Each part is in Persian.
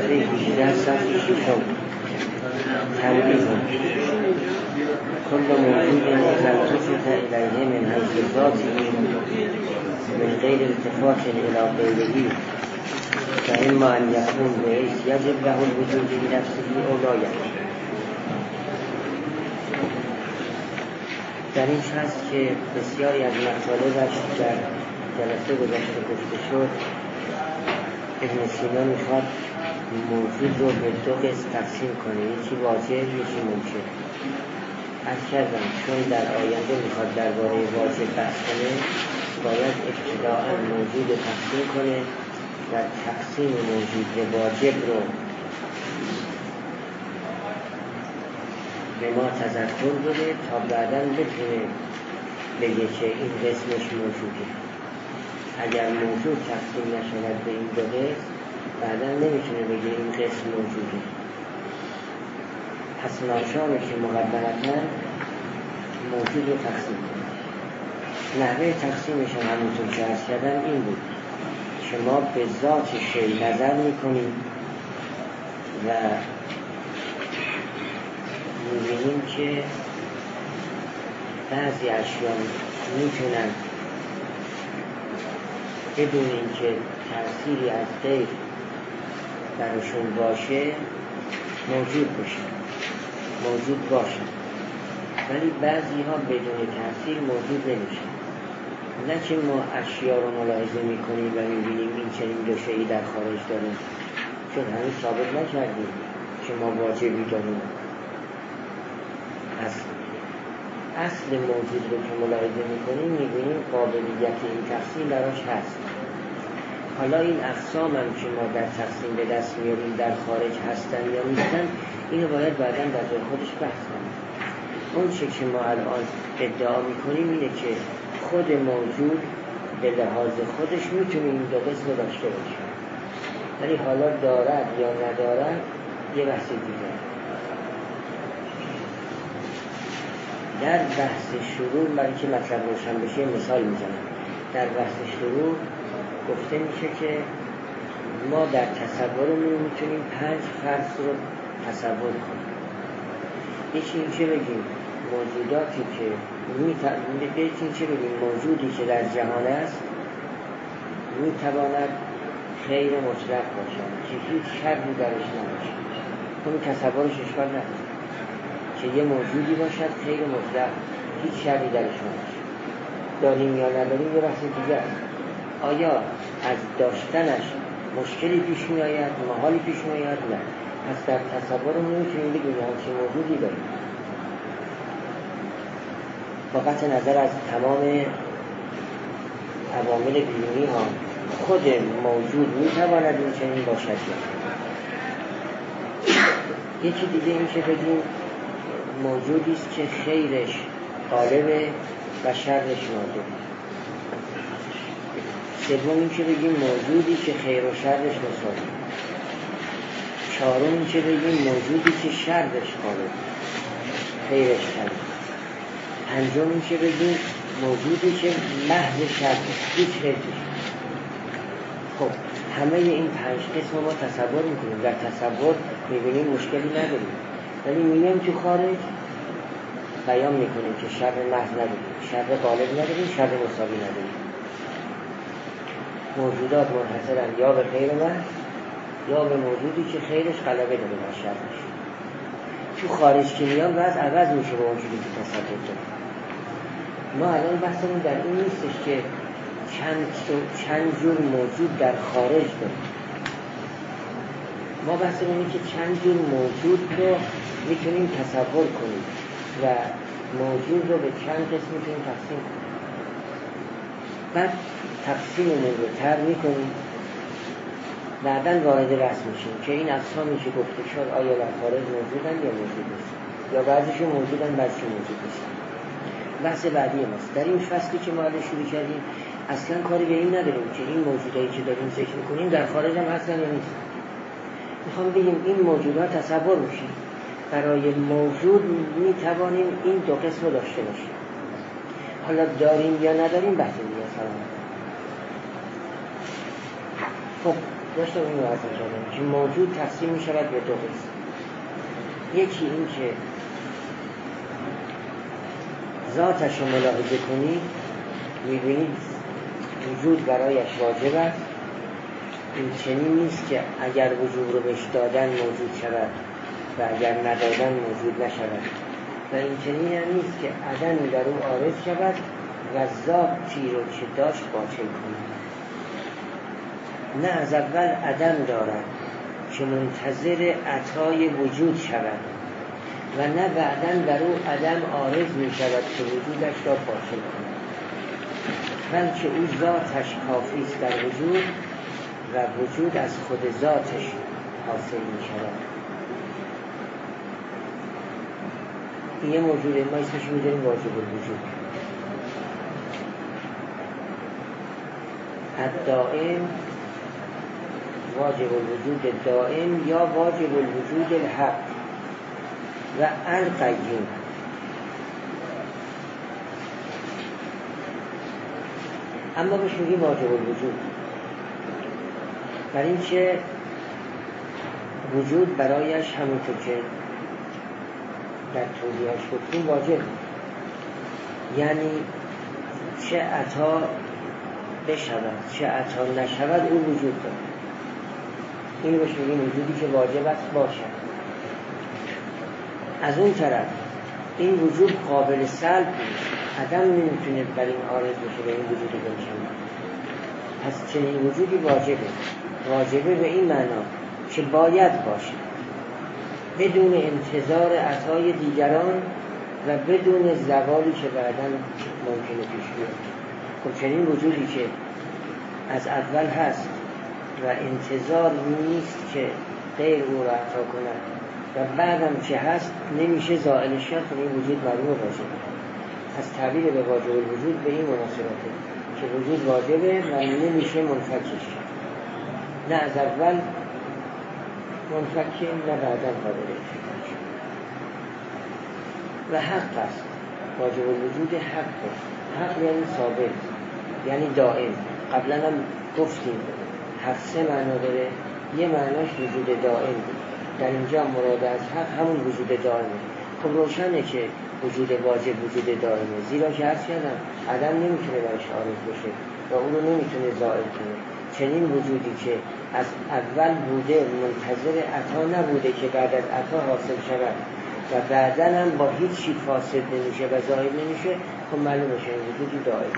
صفحه 18 صفحه 6 تنبیه کل موجود اذا التفت الیه من حیث ذاته من غیر التفات الی غیره فاما ان یکون بحیث یجب له الوجود بنفسه او لا یجب. در این هست که بسیاری از مطالبش در جلسه گذشته گفته شد. ابن سینا میخواد موجود رو به دو قسم تقسیم کنه، یکی واجب یکی ممکن. از کردم چون در آینده میخواد درباره واجب بحث کنه باید ابتداء موجود رو تقسیم کنه و تقسیم موجود به واجب رو به ما تذکر بده تا بعداً بتونه بگه که این قسمش موجوده. اگر موجود تقسیم نشود به این دو قسم بعداً نمیتونه بگه این قسم موجوده. پس ناشامه که مقدمتاً موجود رو تقسیم کنه. نحوه تقسیمش همونطور که عرض کردم این بود: شما به ذات شیء نظر میکنید و می‌بینیم که بعضی اشیا میتونن بدون اینکه تأثیری از غیر براشون باشه موجود باشن ولی بعضی ها بدون تأثیر موجود نمیشن. نه که ما اشیا رو ملاحظه میکنیم و میبینیم این چنین دو شیئی در خارج داریم، چون هنوز ثابت نکردیم که ما واجبی داریم. اصل موجود رو که ملاحظه میکنیم میبینیم قابلیت این تقسیم براش هست. حالا این اقسام هم که ما در تقسیم به دست میاریم در خارج هستن یا نیستن اینو باید بعداً در جای خودش بحث کنیم. اون چه که ما الان ادعا میکنیم اینه که خود موجود به لحاظ خودش میتونه این دو قسم داشته باشه، ولی حالا دارد یا ندارد یه بحث دیگه. در بحث شروع برای که مطلب روشن بشه مثال میزنم. در بحث شروع گفته میشه که ما در تصورمون میتونیم 5 فرض رو تصور کنیم. یکی این که بگیم موجوداتی که موجودی که در جهان است میتواند خیر مطلق باشد که هیچ شری درش نباشه. اون تصورش اشکال نداره که یه موجودی باشد خیر مطلق هیچ شری درش نباشه. داریم یا نداریم یه بحث دیگه است. آیا از داشتنش مشکلی پیش می آید، محالی پیش می آید؟ نه. پس در تصورمون میتونیم بگیم همچین موجودی داریم. با قطع نظر از تمام عوامل بیرونی ها خود موجود میتواند این چنین باشد. یکی دیگه این که بگیم موجودی است که خیرش غالبه و شرش نادر. سوم این که بگیم موجودی که خیر و شرش مساوی. چهارم این که بگیم موجودی که شرش غالب خیرش کم. پنجم این که بگیم موجودی که محض شرش هیچ خیرش. خب همه این 5 قسم ما تصور میکنیم. در تصور میبینیم مشکلی نداریم، ولی میبینیم تو خارج بیان میکنیم که شر محض نداریم، شر غالب نداریم، شر مساوی نداریم. موجودات منحصرن یا به خیر محض یا به موجودی که خیرش غلبه داره بر شرش. تو خارج که میان بعض عوض میشه به موجودی که تصور داره. ما الان بحثمون در این نیستش که چند جور موجود در خارج داریم. ما بحثمون اینه که چند جور موجود رو میتونیم تصور کنیم و موجود رو به چند قسم میتونیم تقسیم کنیم. بعد تقسیممون رو تر میکنیم، بعداً وارد رسم میشیم که این اقسامی که گفته شد آیا در خارج موجودن یا موجود نیست، یا بعضیشون موجودن بعضیشون موجود نیستن. بحث بعدی ماست. در این فصلی که ما الان شروع کردیم اصلا کاری به این نداریم که این موجودایی که داریم ذکر میکنیم در خارج هم هستن یا نیست. میخوام بگیم این موجودات تصور میشیم. برای موجود میتوانیم این دو قسم رو داشته باشیم. حالا داریم یا نداریم بحث دیگه است. خب داشتم این وعظ کردم که موجود تقسیم می شود به دو قسم. یکی این که ذاتش رو ملاحظه کنید میبینید وجود برایش واجب است، این چنین نیست که اگر وجود رو بهش دادن موجود شود و اگر ندادن موجود نشود، و این چنین هم نیست که عدمی در او عارض شود و ذاتی رو که داشت باطل کند. نه، از اول عدم دارد که منتظر عطای وجود شود و نه بعداً در او عدم عارض می شود که وجودش را باطل کند، بلکه او ذاتش کافی است در وجود و وجود از خود ذاتش حاصل می شود. این یه موجوده، ما اسمش می داریم واجب الوجود. الدائم، واجب الوجود دائم یا واجب الوجود الحق و القیوم. اما بهش میگیم واجب الوجود برای اینکه وجود برایش همونطور که در توضیحش گفتیم واجب، یعنی چه عطا بشود چه عطا نشود او وجود دارد. اینو بهش میگیم وجودی که واجب است باشد. از اون طرف این وجود قابل سلب نیست، عدم نمیتونه بر این عارض بشه به این وجود بنشاند. پس چنین وجودی واجبه به این معنا که باید باشه بدون انتظار عطای دیگران و بدون زوالی که بعداً ممکنه پیش بیاد. خب چنین وجودی که از اول هست و انتظار نیست که غیر او را عطا کند و بعدم که هست نمیشه زائلش کرد، این وجود معلومه واجبه. از تعبیر به واجب الوجود به این مناسبته که وجود واجبه و نمیشه منفکش کرد، نه از اول منفکه نه بعدم قابل انفکاک و حق است. واجب الوجود حق یعنی ثابت، یعنی دائم. قبلا هم گفتیم حق سه معنا داره، یه معناش وجود دائم بود، در اینجا مراد از حق همون وجود دائمه. خب روشنه که وجود واجب وجود دائمه، زیرا که عرض کردم عدم نمیتونه برش عارض بشه و اون رو نمیتونه زائل کنه. چنین وجودی که از اول بوده منتظر عطا نبوده که بعد از عطا حاصل شود و بعداً هم با هیچ چی فاسد نمیشه و زائل نمیشه، خب معلومه این وجودی دائم.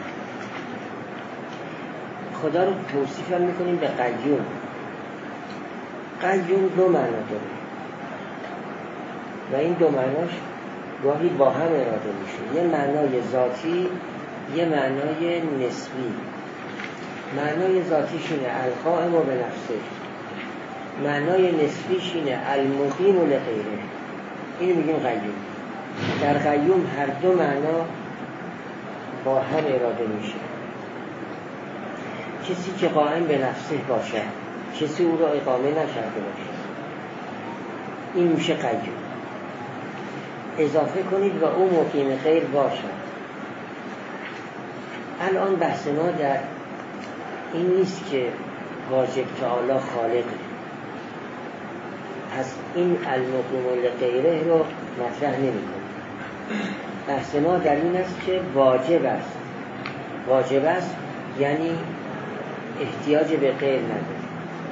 خدا رو توصیف هم میکنیم به قیوم. قیوم دو معنا داره و این دو معناش گاهی با هم اراده میشه، یه معنای ذاتی یه معنای نسبی. معنای ذاتیش اینه القائم به نفسه، معنای نسبیش اینه المقیم لغیره. اینو میگیم قیوم. در قیوم هر دو معنا با هم اراده میشه. کسی که قائم به نفسه باشه، کسی او را اقامه نشرده باشه، این میشه قیوم. اضافه کنید و او مقیم غیر باشد. الان بحث ما در این نیست که واجب تعالی خالقه، پس این المقیم لغیره رو مطرح نمی کنیم. بحث ما در این است که واجب است یعنی احتیاج به غیر نداره.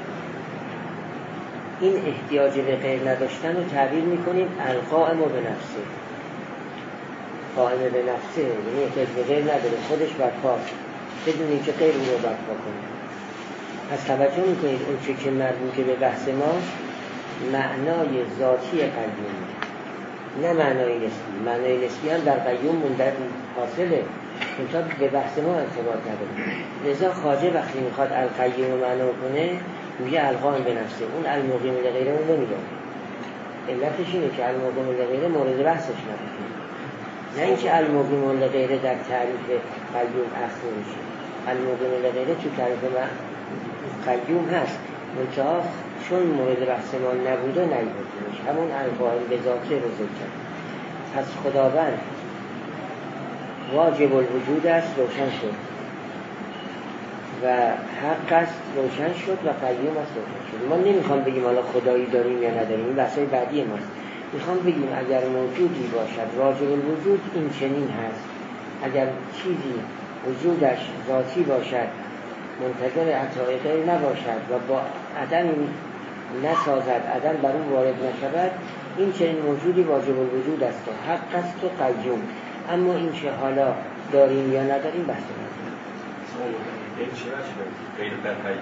این احتیاج به غیر نداشتن رو تعبیر میکنیم القائم به نفسه. قائم به نفسه یعنی احتیاج به غیر نداره، خودش برپاست بدون اینکه غیر او رو برپا کنه. پس توجه میکنید اون چه که مربوطه به بحث ما معنای ذاتی قیوم، نه معنای نسبی. معنای نسبی هم در قیوم مندر حاصله، منتها به بحث ما ارتباط نداره. لذا خواجه وقتی میخواد القیوم معنا کنه میگه القائم به نفسه، اون المقیم لغیره اون نمیگه. علتش اینه که المقیم لغیره مورد بحثش نباشه، نه اینکه المقیم لغیره در تعریف قیوم اخذ میشه. المقیم لغیره تو تعریف قیوم هست، منتها چون مورد بحث ما نبوده نیبودیمش، همون القائم به ذاته رو ذکر. پس خداوند واجب الوجود است، روشن شد. و حق است روشن شد و قیوم است روشن شد. ما نمیخوام بگیم حالا خدایی داریم یا نداریم، این بحثای بعدی ماست. میخوام بگیم اگر موجودی باشد واجب الوجود این چنین هست، اگر چیزی وجودش ذاتی باشد منتظر عطای غیر نباشد و با عدم نسازد، عدم بر اون وارد نشود، این چنین موجودی واجب الوجود است و حق است و قیوم. اما این چه حالا داریم یا نداریم بحث نداریم. این چه غیر قیوم؟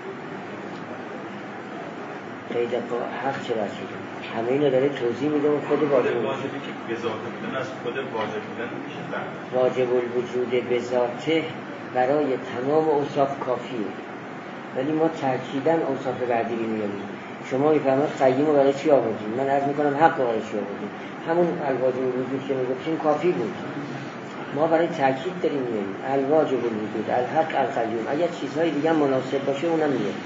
غیر حق چه رسید؟ همه اینو داره توضیح میده و خود واجب الوجود که به ذات بودن از خود واجب بودن میشه. واجب الوجود به ذاته برای تمام اوصاف کافیه، ولی ما تأکیداً اوصاف بعدی رو میاریم. شما میفهمید قیوم رو برای چی آوردیم؟ من عرض میکنم حق رو برای چی آوردیم؟ همون الواجب الوجود که میگفتیم کافی بود. ما برای تأکید داریم میاریم الواجب الوجود الحق القیوم. اگر چیزهای دیگه مناسب باشه اونم میاریم،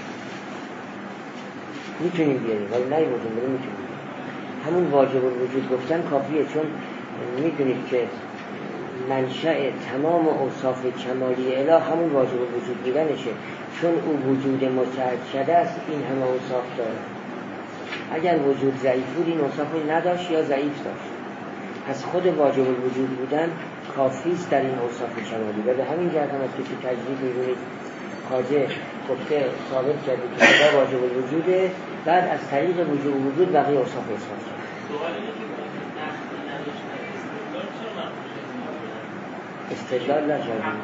میتونیم بیاریم، ولی نیوردیم ولی میتونیم. همون واجب الوجود گفتن کافیه، چون میدونید که منشأ تمام اوصاف کمالی اله همون واجب الوجود بودنشه، چون او وجود متعدد است این همه اوصاف داره. اگر وجود ضعیف بود این اوصاف نداشت یا ضعیف داشت. پس خود واجب الوجود بودن کافی است در این اوصاف کمالی. و به همین جهت هم است که تو تجدید می‌بینید خواجه گفته ثابت کرده که خدا واجب الوجوده، بعد از طریق وجود بقیه اوصاف اثبات کرد. استدلال نجادیم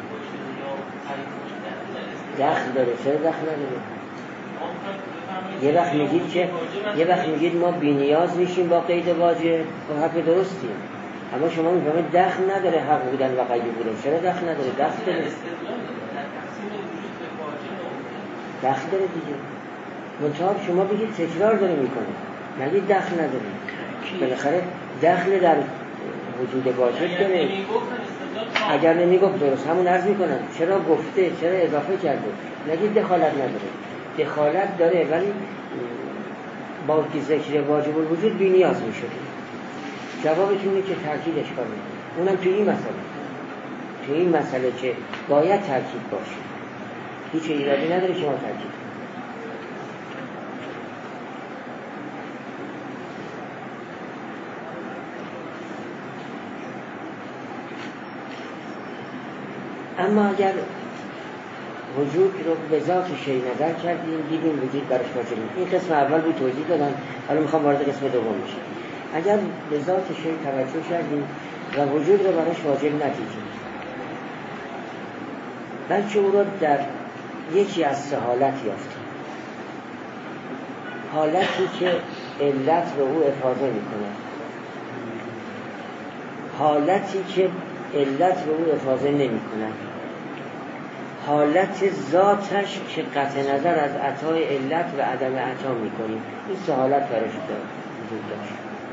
دخل داره، چرا دخل نداره؟ یه وقت میگید ما بی نیاز میشیم با قید واجب و حق درستیم، اما شما میفهمید دخل نداره حق بودن و قید بودن. چرا دخل نداره؟ دخل داره. دخل داره دیگه. منطقه شما بگید تکرار داره میکنه، نگید دخل نداره. بالاخره دخل در وجود واجب داره. اگر نمیگفت درست همون عرض میکنم چرا گفته، چرا اضافه کرده. نگید دخالت نداره، دخالت داره، ولی با ذکر واجب الوجود بی نیاز میشد. جوابتون اینه که تاکیدش کنید. اونم تو این مسئله که باید تاکید باشه، هیچ ایرادی نداره شما تاکید. اما اگر وجود رو به ذات شیء نظر کردیم دیدیم وجود برش واجب نیست. این قسم اول بود توضیح دادم، حالا میخوام وارد قسم دوم بشم. اگر به ذات شیء توجه کردیم و وجود رو برش واجب ندیدیم، بلکه او رو در یکی از سه حالت یافتیم. حالتی که علت رو او افاضه میکنه، حالتی که علت رو او افاضه نمیکنه، حالت ذاتش که قطع نظر از عطای علت و عدم عطا میکنیم. این سه حالت برش وجود داشت.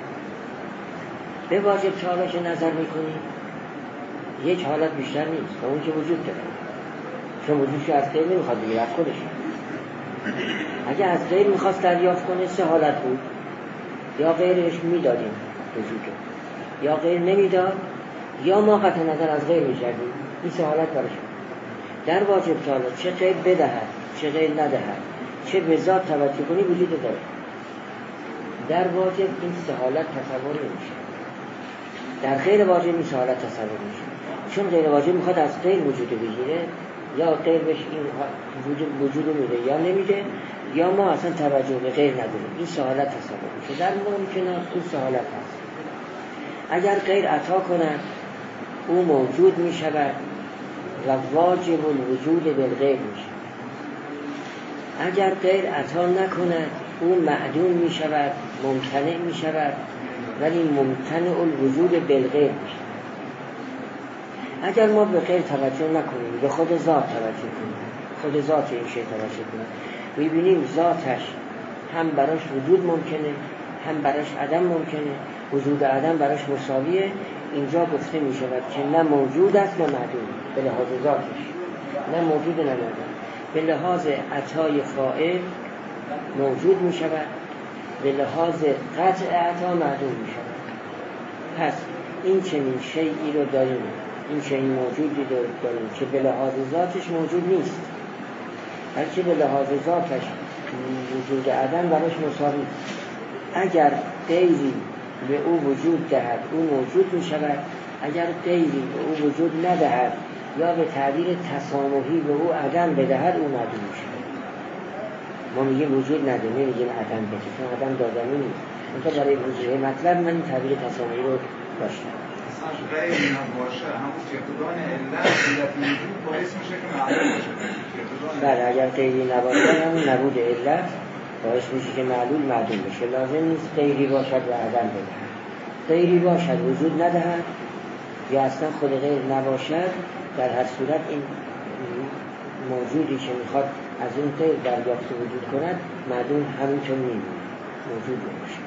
به واجب چه حالت نظر میکنیم؟ یک حالت بیشتر نیست و اون که وجود داره، چون وجودش از غیر نمیخواد بگیر، از خودش. اگه از غیر میخواست دریافت کنه سه حالت بود، یا غیرش میدادیم وجود، یا غیر نمیداد، یا ما قطع نظر از غیر میکردیم. این سه حالت برش در واجب تعالی چه غیر بدهد چه غیر ندهد، چه به ذات توجه کنی وجود داره. در واجب این سه حالت تصور نمیشه، در غیر واجب این سه حالت تصور میشه. چون غیر واجب میخواد از غیر وجود بگیره، یا غیر بهش این وجود میده یا نمیده، یا ما اصلا توجه به غیر نداریم. این سه حالت تصور میشه. در ممکنه این سه حالت هست. اگر غیر عطا کنه او موجود میشود و واجب الوجود بالغیر میشه. اگر غیر عطا نکنه او معدوم میشود، ممتنع میشود، ولی ممتنع الوجود بالغیر میشه. اگر ما به غیر توجه نکنیم، به خود ذات توجه کنیم، خود ذات این شیء توجه کنیم، میبینیم ذاتش هم براش وجود ممکنه، هم براش عدم ممکنه، وجود عدم براش مساویه. اینجا گفته می شود که نه موجود است نه معدوم به لحاظ ذاتش، نه موجود نه معدوم. به لحاظ عطای فاعل موجود می شود، به لحاظ قطع عطا معدوم می شود. پس این چنین شیئی رو داریم، این چنین موجودی رو داریم که به لحاظ ذاتش موجود نیست، بلکه به لحاظ ذاتش وجود عدم براش مساوی. اگر غیری به او وجود دهد او موجود می شود، اگر غیری به او وجود ندهد یا به تعبیر تسامحی به او عدم بدهد او معدوم می شود. ما میگیم وجود نداره، نمیگیم عدم بده، چون عدم دادنی نیست. منطقه برای وجود مطلب من تعبیر تسامحی رو داشتم. اصلا غیر نباشه همون فقدان علت وجود باعث میشه که معلول بشه. بله، اگر غیری نباشه همون نبود علت باعث میشه که معلول معدوم بشه. لازم نیست غیری باشد و عدم بدهد. غیری باشد وجود ندهد یا اصلا خود غیر نباشد، در هر صورت این موجودی که میخواد از اون غیر دریافت وجود کند معدوم همینطور میمونه، موجود نمیشه.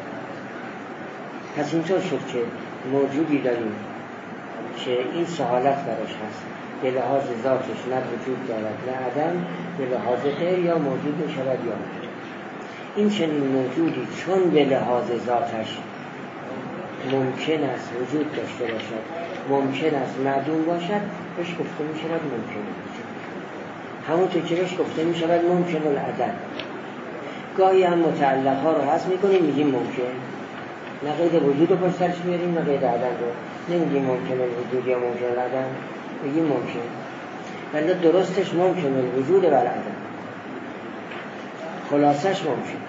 پس اینطور شد که موجودی داریم که این سهالت براش هست، به لحاظ ذاتش نه وجود دارد نه عدم، به لحاظ غیر یا موجود می شود یا نه. این چنین موجودی چون به لحاظ ذاتش ممکن است وجود داشته باشد، ممکن است معدوم باشد، بهش گفته می شود ممکن وجود. همونطور که بهش گفته می شود ممکن العدم. گاهی هم متعلق ها رو حذف می کنیم میگیم ممکن، نه قید وجود رو پشت سرش میاریم نه قید عدم رو، نمیگیم ممکن الوجود یا ممکن العدم، میگیم ممکن. ولی درستش ممکن الوجود و العدم، خلاصش ممکن.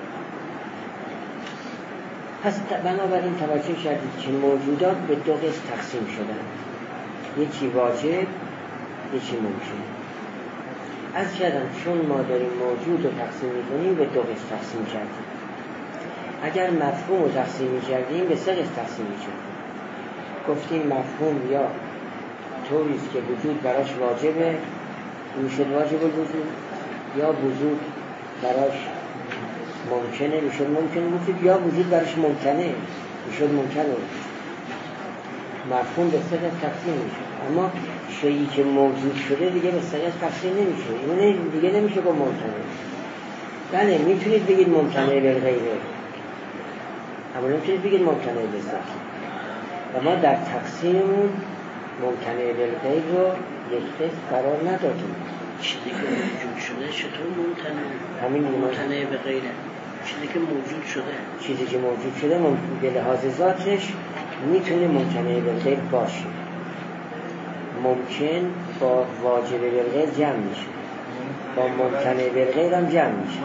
پس بنابراین توجه کردید که موجودات به دو قسم تقسیم شدن، یکی واجب یکی ممکن. از کردم چون ما داریم موجود رو تقسیم میکنیم به دو قسم تقسیم کردیم. اگر مفهوم رو تقسیم میکردیم به سه قسم تقسیم میکردیم. گفتیم مفهوم یا طوریست که وجود براش واجبه، میشد واجب الوجود، یا وجود براش ممکنه، میشد ممکن وجود، یا وجود براش ممکنه، میشد ممکن وجود. مفهوم به سه قسم تقسیم میشه. اما شیئی که موجود شده دیگه به سه قسم تقسیم نمیشه، اون دیگه نمیشه با ممکنه. بله میتونید بگید ممکنه به غیره، اما نمیتونید بگید ممکنه به ذات. و ما در تقسیممون ممکنه به غیر رو یک قسم قرار ندادیم. چیزی که موجود شده چطور ممکنه؟ همین ممکنه به غیره، چیزی که موجود شده، چیزی که موجود شده به لحاظ ذاتش میتونه ممکنه به غیر باشه. ممکن با واجب به غیر جمع میشه، با ممکنه به غیر هم جمع میشه.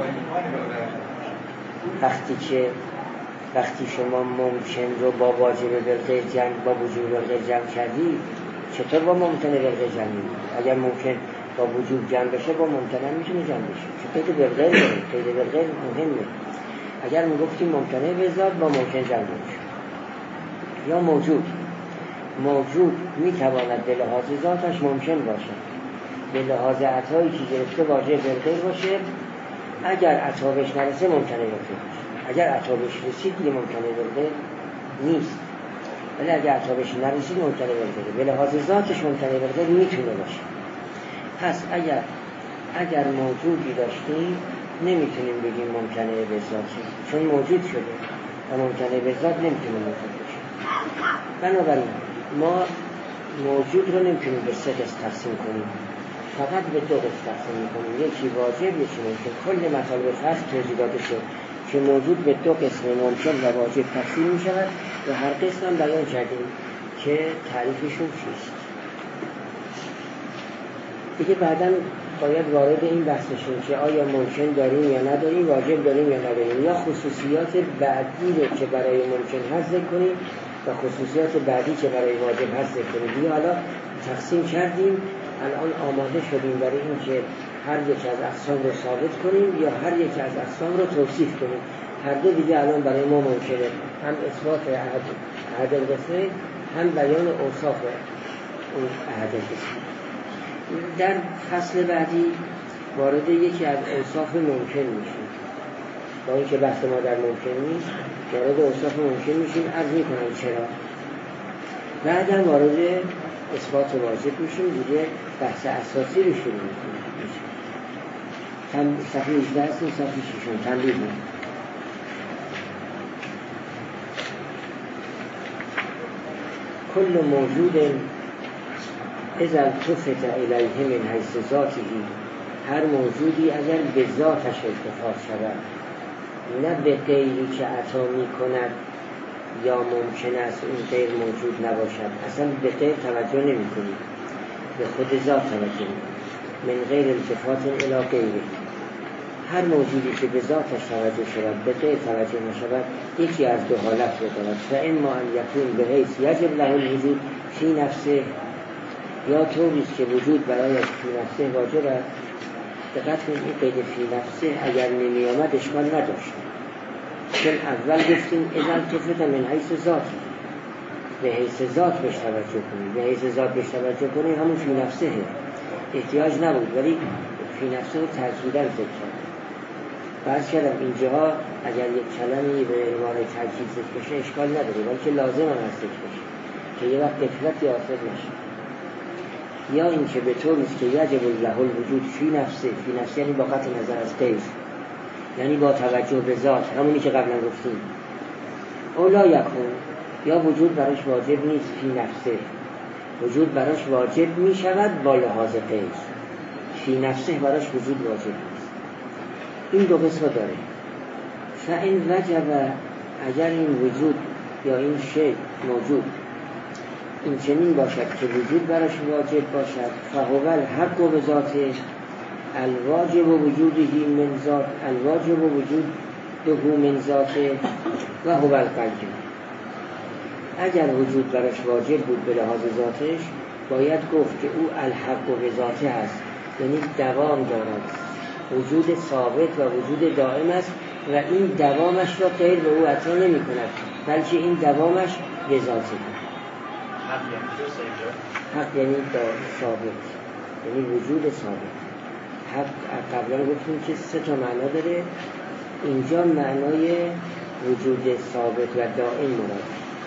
وقتی شما ممکن رو با واجب به غیر جمع، با وجوب به غیر جمع کردی، چطور با ممکنه به غیر جمع میشه؟ اگر ممکن با وجوب جمع بشه با ممکنه میتونه جمع بشه، چون قید به غیر داره، قید به غیر مهمه. اگر میگفتیم ممکنه به ذات با ممکن جمع میشه. یا موجود میتواند به لحاظ ذاتش ممکن باشه، به لحاظ عطایی که گرفته واجب به غیر باشه، اگر عطا بهش نرسه ممکنه به غیر باشه. اگر عطا بهش رسید دیگه ممکنه به غیر نیست، ولی اگر عطا بهش نرسید ممکنه به غیر، به لحاظ ذاتش ممکنه به غیر میتونه باشه. پس اگر موجودی داشتیم نمیتونیم بگیم ممکنه به ذاتی، چون موجود شده و ممکنه به ذات نمیتونه موجود باشه. بنابراین ما موجود رو نمیتونیم به سه قسم تقسیم کنیم، فقط به دو قسم تقسیم میکنیم، یکی واجب یکی ممکن. کل مطالب فصل توضیح داده شد که موجود به دو قسم ممکن و واجب تقسیم میشود و هر قسم هم بیان کردیم که تعریفشون چیست. دیگه بعداً باید وارد این بحث شیم که آیا ممکن داریم یا نداریم، واجب داریم یا نداریم، یا خصوصیات بعدی رو که برای ممکن هست ذکر کنیم و خصوصیات بعدی که برای واجب هست ذکر کنیم. دیگه حالا تقسیم کردیم، الان آماده شدیم برای این که هر یک از اقسام رو ثابت کنیم یا هر یک از اقسام رو توصیف کنیم. هر دو دیگه الان برای ما ممکنه، هم اثبات احد القسمین هم بیان اوصاف اون احد القسمین. در فصل بعدی وارد یکی از اوصاف ممکن میشیم، با اینکه بحث ما در ممکن نیست، وارد اوصاف ممکن میشیم. عرض میکنم چرا. بعدم وارد اثبات واجب میشیم، دیگه بحث اساسی رو شروع میکنیم. صفحه 18 هستیم، صفحه 6 تنبیه بود. کل موجود اذا التفت الیه من حیث ذاته، هر موجودی اگر به ذاتش التفات شود نه به غیری که عطا می کند یا ممکن است این غیر موجود نباشد، اصلا به غیر توجه نمی کنی، به خود ذات توجه می کنی. من غیر التفات الی غیره، هر موجودی که به ذاتش توجه شود به غیر توجه نشود یکی از دو حالت رو دارد. فاما ان یکون به حیث یجب له الوجود فی نفسه، یا طوریست که وجود برایش فی نفسه واجب است. دقت کنید این قید فی نفسه اگر نمی آمد اشکال نداشت، چون اول گفتیم اذا التفت من حیث ذات، به حیث ذات بهش توجه کنید، به حیث ذات بهش توجه کنید همون فی نفسه احتیاج نبود، ولی فی نفسه رو تأکیداً ذکر کرد. فرض کردم اینجاها اگر یک کلمی به عنوان تأکید ذکر بشه اشکال نداره، ولی که لازم هم هست ذکر بشه که یه وقت غفلتی حاصل نشه. یا اینکه به طوریست که یجب له الوجود فی نفسه، فی نفسه یعنی با قطع نظر از غیر، یعنی با توجه به ذات، همونی که قبلا گفتیم. اولا یکون، یا وجود براش واجب نیست فی نفسه، وجود براش واجب می شود با لحاظ غیر، فی نفسه براش وجود واجب نیست. این دو قسم داره. فإن وجب، اگر این وجود یا این شیء موجود این چنین باشد که وجود براش واجب باشد، فهو الحق و بذاته الواجب و وجوده من ذات، الواجب و وجوده من ذاته و هو القیوم. اگر وجود براش واجب بود به لحاظ ذاتش باید گفت که او الحق و بذاته است، یعنی دوام دارد، وجود ثابت و وجود دائم است و این دوامش را غیر به او عطا نمی کند، بلکه این دوامش به ذاته. حق یعنی ثابت، یعنی وجود ثابت. حق قبلا گفتیم که 3 تا معنا داره، اینجا معنای وجود ثابت و دائم مراد.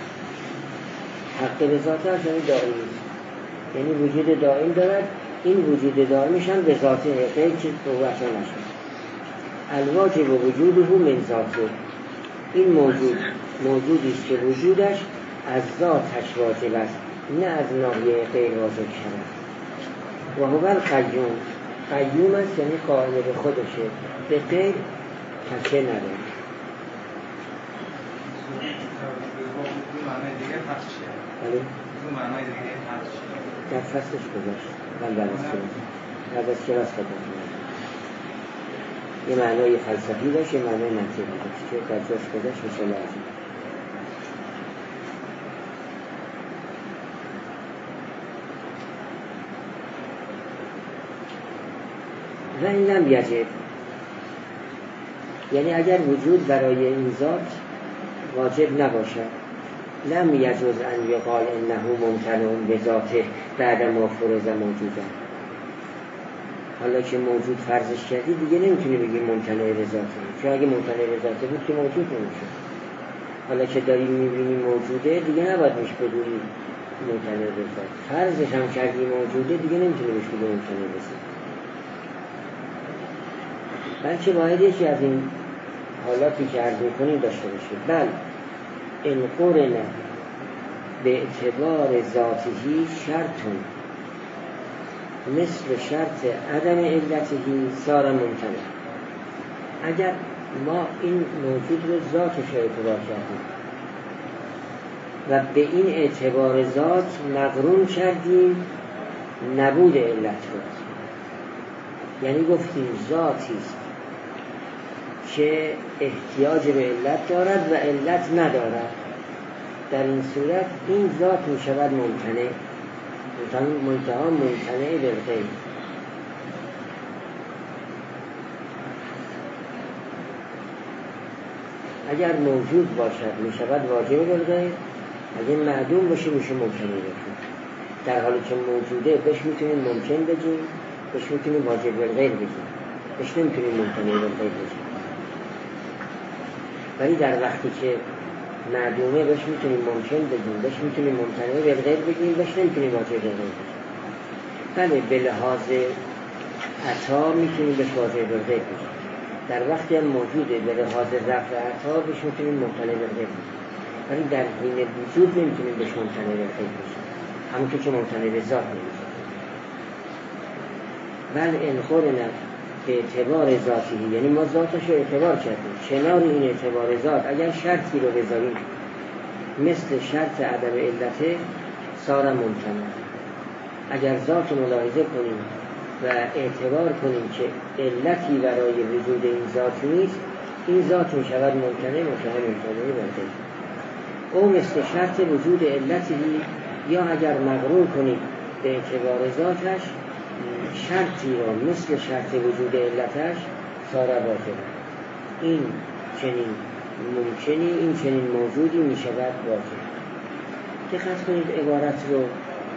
حق به ذاته یعنی دائمی، یعنی وجود دائم دارد، این وجود دائمش هم به ذاته غیر چیز به او عطا نشد. الواجب و وجوده من ذاته، این موجودی است که وجودش از ذاتش واجب است، نه از ناحیه غیر واجب شود. و هو القیوم، قیوم است یعنی قائم به خودشه، به غیر تکیه نداره. معنای دیگه پخش شد. بله؟ اون معنای دیگه پخش شد. در فصلش گذاشت. من بعد از کلاس خدمت یه معنای فلسفی داشت، یه معنای منطقی داشت که در جاش گذاشت مثلا لازم. و این لم یجب، یعنی اگر وجود برای این ذات واجب نباشد، لم یجوز ان یقال انه ممتنع بذاته بعد ما فرض موجوده. حالا که موجود فرضش کردی دیگه نمیتونی بگی ممتنع بذاته، چون اگه ممتنع بذاته بود که موجود نمیشه. حالا که داری میبینی موجوده دیگه نباید میش بگویی ممتنع بذاته. فرضش هم کردی موجوده دیگه نمیتونی بهش بگی ممتنع بذاته، بلکه باید یکی از این حالاتی که عرض میکنیم داشته باشه. بل ان قرن به اعتبار ذاتی شرطون مثل شرط عدم علتهی صار ممتنع. اگر ما این موجود رو ذاتش اعتبار کردیم و به این اعتبار ذات مقرون کردیم نبود علت رو، یعنی گفتیم ذاتی است که احتیاج به علت دارد و علت ندارد، در این صورت این ذات می شود ممتنع، منتها ممتنع بالغیر. اگر موجود باشد می شود واجب بالغیر، اگر معدوم باشه میشه ممتنع بالغیر. در حالی که موجوده بهش میتونیم ممکن بگیم، بهش میتونیم واجب بالغیر بگیم، بهش نمیتونیم ممتنع بالغیر بگیم. ولی در وقتی که معدومه بهش میتونیم ممکن بگیم، بهش میتونیم ممتنع بالغیر بگیم، بهش نمیتونیم واجب بالغیر بگیم. بله به لحاظ عطا میتونیم بهش واجب بالغیر بگیم، در وقتی هم موجوده به لحاظ رفع عطا بهش میتونیم ممتنع بالغیر بگیم، ولی در حین وجود نمیتونیم بهش ممتنع بالغیر بگیم، همونطور که ممتنع به ذات نمیشه. بل ان قرن اعتبار ذاتی، یعنی ما ذاتش رو اعتبار کردیم، کنار این اعتبار ذات اگر شرطی رو بذاریم مثل شرط عدم علته صار ممتنع. اگر ذات ملاحظه کنیم و اعتبار کنیم که علتی برای وجود این ذات نیست، این ذات می شود ممتنع منتهی. او مثل شرط وجود علتی، یا اگر مقرون کنیم به اعتبار ذاتش شرطی را مثل شرط وجود علتش صار باطل. این چنین ممکنی، این چنین موجودی می شود باطل. دقت کنید عبارت رو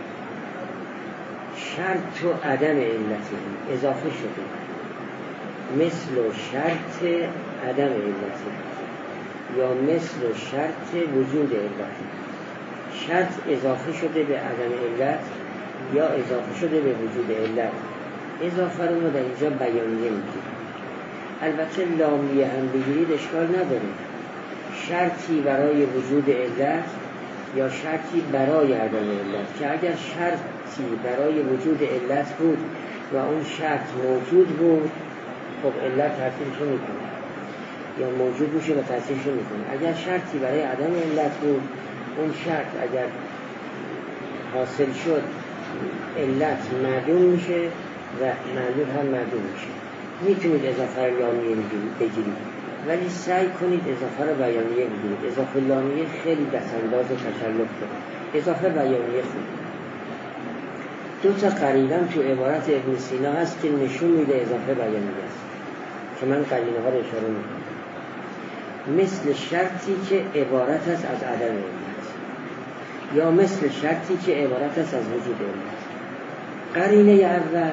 شرط و عدم علتی اضافه شده، مثل شرط عدم علتی یا مثل شرط وجود علتی. شرط اضافه شده به عدم علت یا اضافه شده به وجود علت. اضافه رو ما در اینجا بیانیه میگیم. البته لامیه هم بگیرید اشکال نداره، شرطی برای وجود علت یا شرطی برای عدم علت، که اگر شرطی برای وجود علت بود و اون شرط موجود بود، خب علت تأثیرشو میکنه یا موجود میشه و تأثیرشو میکنه. اگر شرطی برای عدم علت بود، اون شرط اگر حاصل شد علت معدوم میشه و معلول هم معدوم میشه. میتونید اضافه لامیه بگیرید، ولی سعی کنید اضافه رو بیانیه بگیرید. اضافه لامیه خیلی دستانداز تکلف داره، اضافه بیانیه خوب. دو تا قرینه تو عبارت ابن سینا هست که نشون میده اضافه بیانیه است، که من قرینه ها رو اشاره میکنم. مثل شرطی که عبارت است از عدم علت، یا مثل شرطی که عبارت است از وجود علت. قرینه اول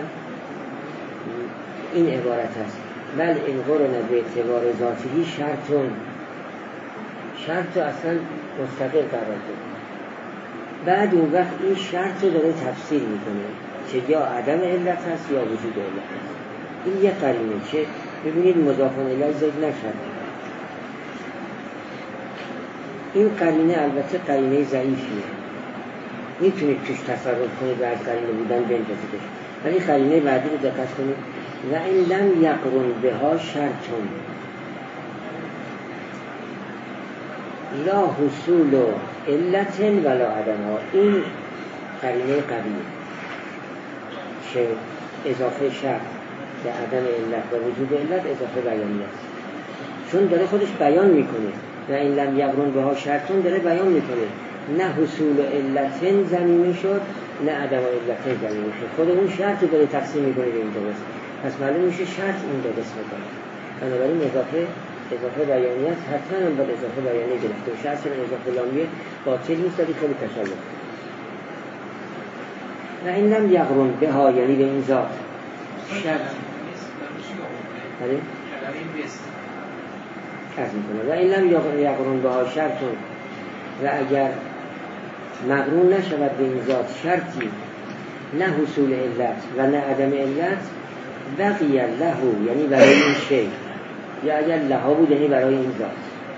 این عبارت است: بل این قرن به اعتبار ذاتی شرطون. شرط اصلا مستقل قرار داده، بعد اون وقت این شرط رو داره تفسیر میکنه که یا عدم علت هست یا وجود علت هست. این یه قرینه که ببینید مضاف الیه ذکر نشده. این قرینه البته قرینه ضعیفیه، میتونید توش تصرف کنید و از قرینه بودن بنجازیدش، ولی قرینه بعدی رو دقت کنید: و این لم یقرن بها شرطون لا حصول علت ولا عدمها. این قرینه قویه که اضافه شرط به عدم علت و وجود علت اضافه بیانی است، چون داره خودش بیان میکنه. و این لم یقرن بها شرطون داره بیان میکنه، نه حصول علت ضمیمه شد نه عدم علت ضمیمه شد. خود اون شرط رو داره تقسیم میکنه به این دو قسم، پس معلوم میشه شرط این دو قسم داره. بنابراین اضافه بیانی است، حتما هم باید اضافه بیانی گرفته بشه. اصلا اضافه لامیه باطل نیست، ولی خیلی تشابه. و این لم یقرن بها یعنی به این ذات شرط بله عرض میکنه: و این لم یقرن بها شرطون، و اگر مقرون نشود به این ذات شرطی نه حصول علت و نه عدم علت، بقی له یعنی برای این شی، یا اگر لها بود یعنی برای این ذات.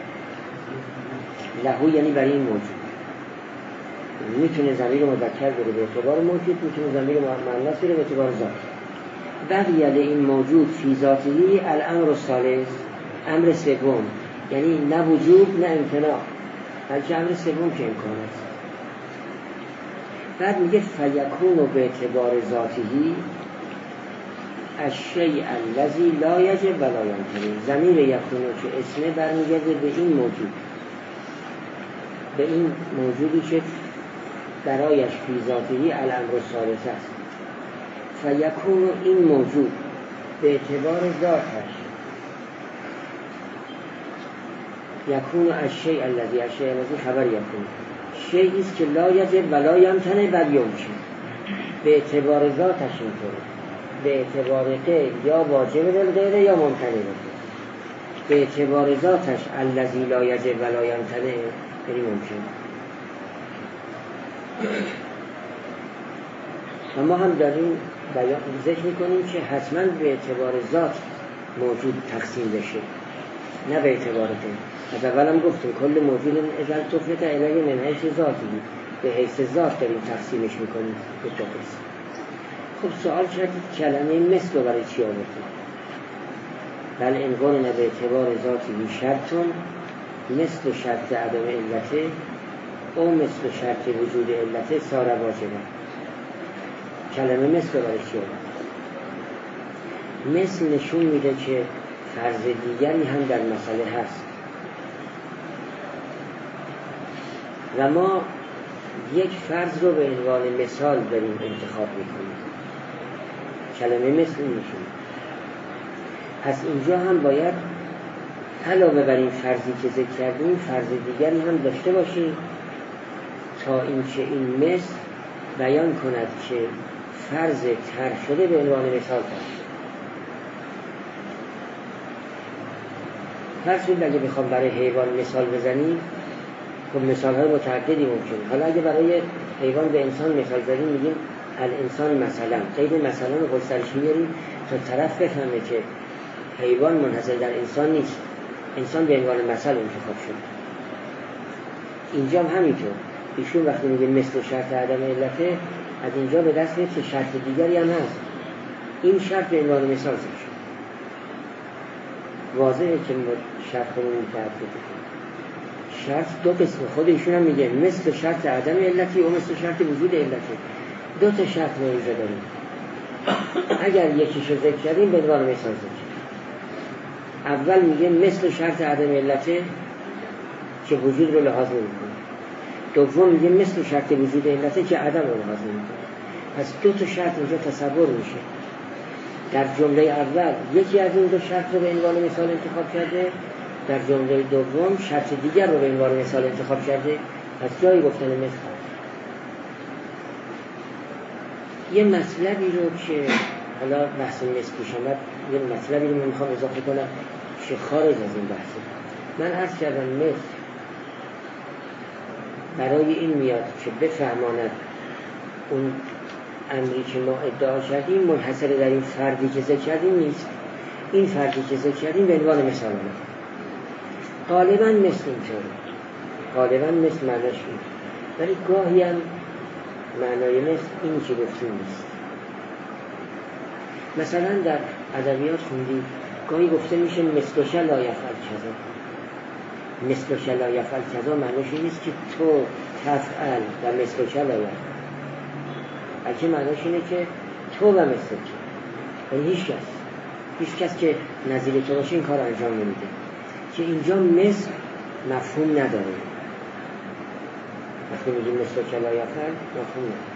له یعنی برای این موجود، میتونه ضمیر مذکر بره به اعتبار موجود، میتونه ضمیر مؤنث بره به اعتبار ذات. بقی این موجود فی ذاته الامر الثالث، امر سوم، یعنی نه وجود نه امتناع، بلکه امر سوم که امکان است. بعد میگه فیکون به اعتبار ذاتی الشیء الذی لا یجب ولا یمتنع. ضمیر یکونو که اسمه برمیگرده به این موجود، به این موجودی که برایش فی ذاته الامر الثالث است. فیکون این موجود به اعتبار ذاتش یکون الشیء الذی، الشیء الذی خبر یکون، شیئی است که لا یجب ولا یمتنع بل یمکن. به اعتبار ذاتش اینطوره، به اعتبار غیر یا واجب بالغیره یا ممتنع بالغیره. به اعتبار ذاتش الذی لا یجب ولا یمتنع یعنی ممکن. و ما هم داریم ذکر میکنیم که حتما به اعتبار ذات موجود تقسیم بشه، نه به اعتبار غیر. از اول هم گفتیم کل موجود ازل تفلت علیه من حیث ذاتی، به حیث ذات داریم تقسیمش میکنیم به دو قسم. خب سوال کردید کلمه مثل رو برای چی آوردیم؟ بل انقرن به اعتبار ذاتی شرطون مثل شرط عدم علته او مثل شرط وجود علته صار واجبه. کلمه مثل برای چیه؟ مثل نشون میده که فرض دیگری هم در مسئله هست و ما یک فرض رو به عنوان مثال داریم انتخاب میکنیم. کلمه مثل نشون. پس اینجا هم باید علاوه بر این فرضی که ذکر کردیم فرض دیگری هم داشته باشیم تا اینکه این مثل بیان کند که فرض طرح شده به عنوان مثال هست. فرض کنید اگه بخوام برای حیوان مثال بزنیم خب مثال‌های متعددی ممکنه. حالا اگه برای حیوان به انسان مثال زدیم میگیم الانسان مثلا، قید مثلا رو گسترش میاریم تا طرف بفهمه که حیوان منحصر در انسان نیست، انسان به عنوان مثل انتخاب شد. اینجا هم همینطور ایشون وقتی میگه مثل شرط عدم علته از اینجا به دست میاد که شرط دیگری هم هست. این شرط به عنوان مثال ذکر شد. واضحه که شرط رو متعدده. شرط دو قسم، خود ایشون هم میگه مثل شرط عدم علتی و مثل شرط وجود علتی. دو تا شرط ما اینجا داریم. اگر یکیشو ذکر کردیم به عنوان مثال ذکر. اول میگه مثل شرط عدم علته که وجود رو لحاظ نمیکنه. دوم میگه مثل شرط وجود علته که عدم رو لحاظ نمیکنه. پس دو تا شرط اینجا تصور میشه. در جمله اول یکی از این دو شرط رو به عنوان مثال انتخاب کرده، در جمله دوم شرط دیگر رو به عنوان مثال انتخاب کرده. پس جایی گفتن مثل. یه مطلبی رو که حالا بحث مثل پیش آمد، یه مطلبی رو من میخوام اضافه کنم که خارج از این بحثه. من عرض کردم مثل برای این میاد که بفهماند اون امری که ما ادعا کردیم منحصر در این فردی که ذکر کردیم نیست. این فردی که ذکر کردیم به عنوان مثال آمد. غالبا مثل اینطوره، غالبا مثل معناش این، ولی گاهی هم معنای مثل این که گفتیم نیست. مثلا در ادبیات خوندیم گاهی گفته میشه مثل لا یفعل کذا. مثل لا یفعل کذا معناش این نیست که تو تفعل و مثل لا یفعل، بلکه معناش اینه که تو و مثل تو، یعنی هیچ کس که نظیر تو باشه این کار انجام نمیده. که اینجا مثل مفهوم نداره. وقتی میگیم مثل لا یفعل مفهوم نداره.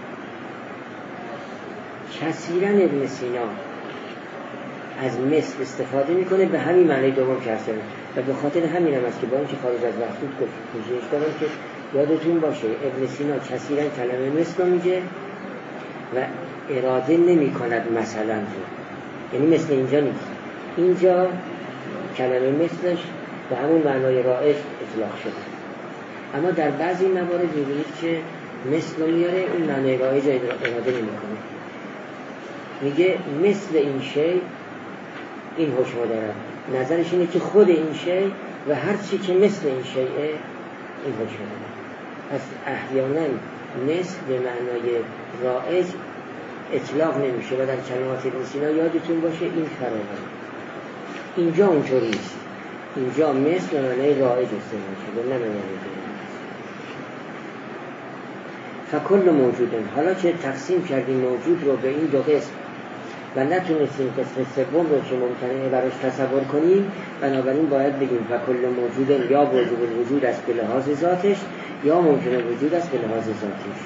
کثیراً ابن سینا از مثل استفاده میکنه به همین معنی دوم کرده و به خاطر همین هم است که با اینکه خارج از وقت بود گفتش دارم که یادتون باشه ابن سینا کثیراً کلمه مثل رو میگه و اراده نمی کند مثلا رو، یعنی مثل اینجا نیست. اینجا کلمه مثلش به همون معنای رائج اطلاق شده، اما در بعضی موارد میبینید که مثل رو میاره اون معنای رائج اراده نمی کنه. میگه مثل این شی، این حکم دارد. نظرش اینه که خود این شی و هر چی که مثل این شیء این حکم دارد. پس احیانا مثل به معنای رائج اطلاق نمیشه و در کلمات ابن سینا یادتون باشه این فراوانه. اینجا اونطوری نیست. اینجا مثل به معنای رائج استعمال شده، نه به معنای فکل موجودن. حالا که تقسیم کردیم موجود رو به این دو قسم و نتونستیم قسم سوم رو که ممکنه براش تصور کنیم، بنابراین باید بگیم فکل موجودن یا واجب الوجود است به لحاظ ذاتش یا ممکن الوجود است به لحاظ ذاتش.